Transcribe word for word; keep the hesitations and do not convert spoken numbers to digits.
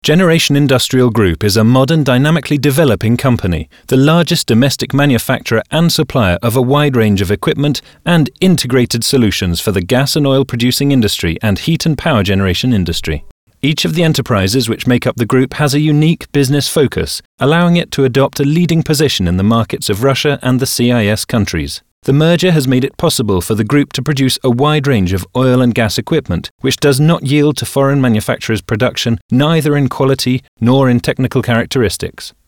Generation Industrial Group is a modern, dynamically developing company, the largest domestic manufacturer and supplier of a wide range of equipment and integrated solutions for the gas and oil producing industry and heat and power generation industry. Each of the enterprises which make up the group has a unique business focus, allowing it to adopt a leading position in the markets of Russia and the C I S countries. The merger has made it possible for the group to produce a wide range of oil and gas equipment, which does not yield to foreign manufacturers' production, neither in quality nor in technical characteristics.